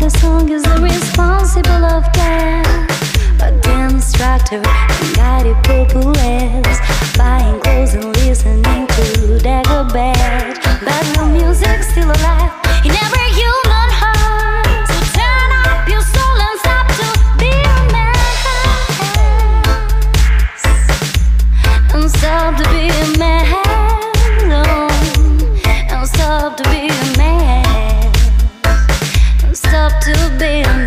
song is irresponsible of death. A instructor and guided populace, buying clothes and listening to Dagobert. But the music's still alive in every human heart. So turn up your soul and stop to be a mess, and stop to be a mess, and stop to be a mess, and stop to be a mess.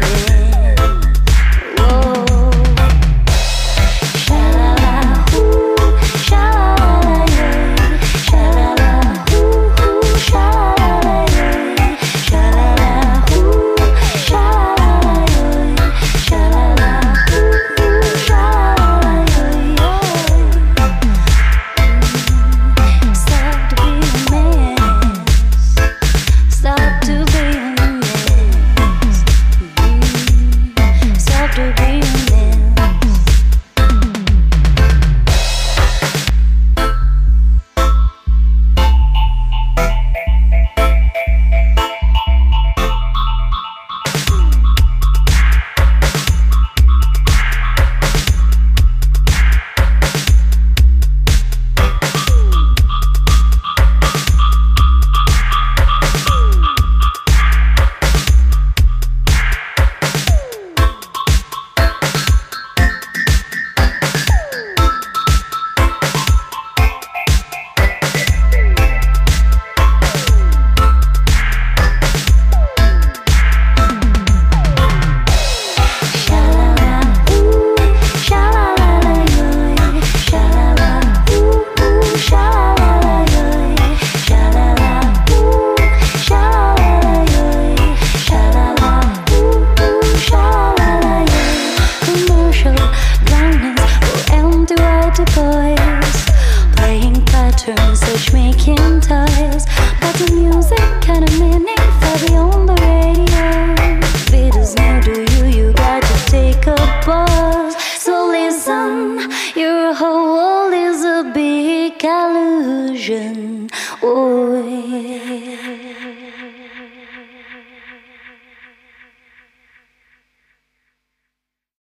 Making toys, but the music kind of meaning for the on the radio. If it is new to you, you got to take a pause. So listen, your whole world is a big illusion. Oh, yeah.